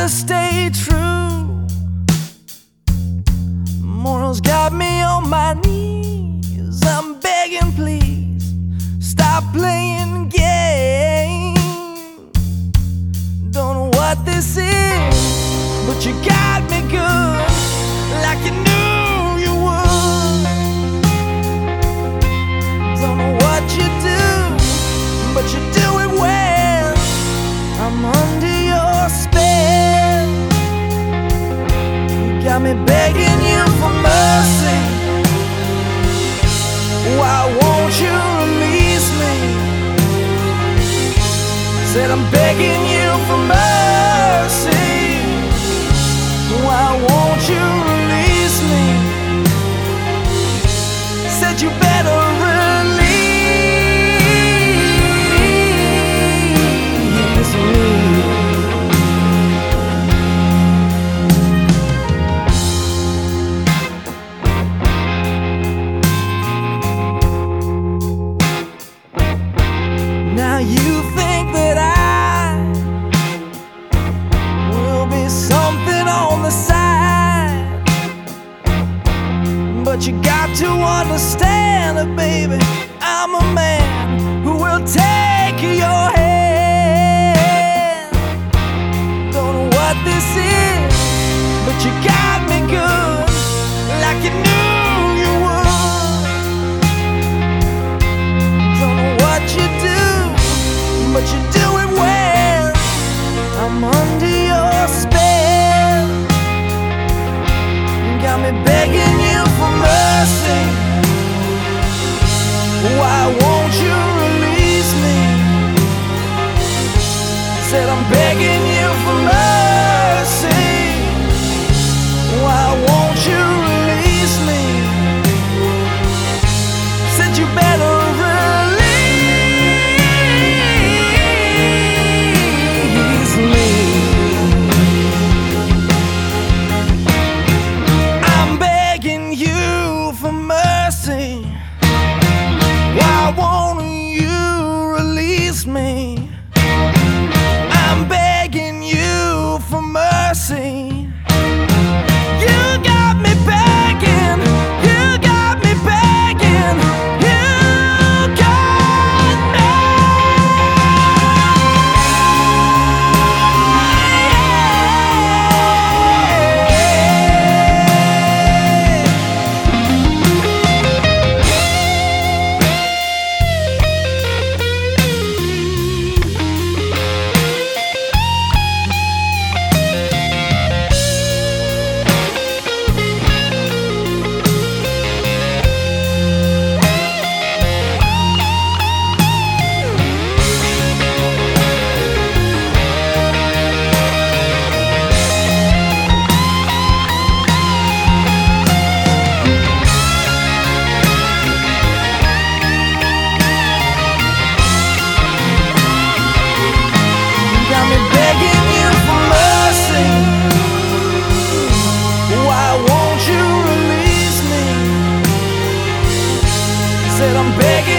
to stay true. Morals got me on my knees. I'm begging, please stop playing games. Don't know what this is, but you got me good, like you knew you would. Don't know what you do, but you do it well. I'm under your spell. You got me begging you for mercy. Why won't you release me? Said I'm begging you for mercy. Why won't you release me? Said you better release me. Now you think that I will be something on the side, but you got to understand it, baby. I'm a man who will take your hand. Don't know what this is, but you got me good, like you knew you would. Don't know what you do, but you do it well. I'm under your spell. You got me begging you for mercy. Why won't you release me? Said I'm begging you for mercy. Why won't you release me? Said you better release me. I'm begging you for mercy. Why won't you release me? I'm begging you for mercy. You got me begging. You got me begging. You got me. Got me begging you for mercy. Why won't you release me? Said I'm begging